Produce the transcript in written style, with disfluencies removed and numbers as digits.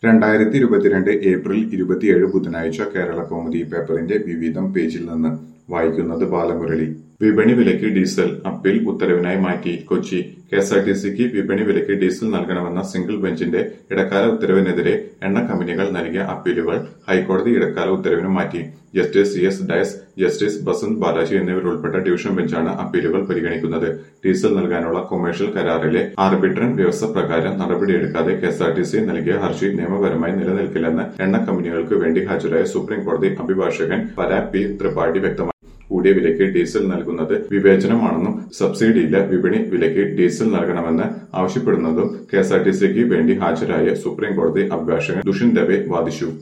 2022 April 27 ബുധനാഴ്ച കേരളകൗമുദി പേപ്പറിന്റെ വിവിധം പേജിൽ നിന്ന് വായിക്കുന്നത് ബാലമുരളി. വിപണി വിലയ്ക്ക് ഡീസൽ അപ്പീൽ ഉത്തരവിനായി മാറ്റി. കൊച്ചി കെഎസ്ആർടിസിക്ക് വിപണി വിലയ്ക്ക് ഡീസൽ നൽകണമെന്ന സിംഗിൾ ബെഞ്ചിന്റെ ഇടക്കാല ഉത്തരവിനെതിരെ എണ്ണ കമ്പനികൾ നൽകിയ അപ്പീലുകൾ ഹൈക്കോടതി ഇടക്കാല ഉത്തരവിന് മാറ്റി. Justice CS Dias, justice Basant Balaji എന്നിവരുൾപ്പെട്ട ഡിവിഷൻ ബെഞ്ചാണ് അപ്പീലുകൾ പരിഗണിക്കുന്നത്. ഡീസൽ നൽകാനുള്ള കൊമേഴ്ഷ്യൽ കരാറിലെ ആർബിട്രൻ വ്യവസ്ഥ പ്രകാരം നടപടിയെടുക്കാതെ കെഎസ്ആർടിസി നൽകിയ ഹർജി നിയമപരമായി നിലനിൽക്കില്ലെന്ന് എണ്ണ കമ്പനികൾക്ക് വേണ്ടി ഹാജരായ സുപ്രീം കോടതി അഭിഭാഷകൻ പരാഗ് P. ത്രിപാഠി വ്യക്തമാക്കി. കൂടിയ വിലയ്ക്ക് ഡീസൽ നൽകുന്നത് വിവേചനമാണെന്നും സബ്സിഡിയില്ല വിപണി വിലയ്ക്ക് ഡീസൽ നൽകണമെന്ന് ആവശ്യപ്പെടുന്നതും കെഎസ്ആർടിസിക്ക് വേണ്ടി ഹാജരായ സുപ്രീം കോടതി അഭിഭാഷകൻ ദുഷ്യന്ത് ദവെ വാദിച്ചു.